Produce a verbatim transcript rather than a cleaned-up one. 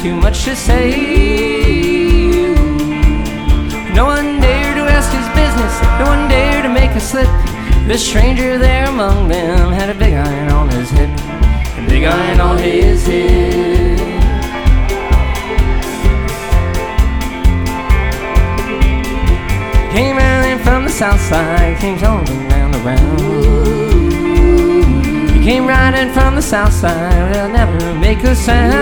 too much to say. No one dared to ask his business, no one dared to make a slip. The stranger there among them had a big iron on his hip, a big iron on his hip. Came running from the south side, came tumbling round around. He came riding from the south side, they'll never make a sound.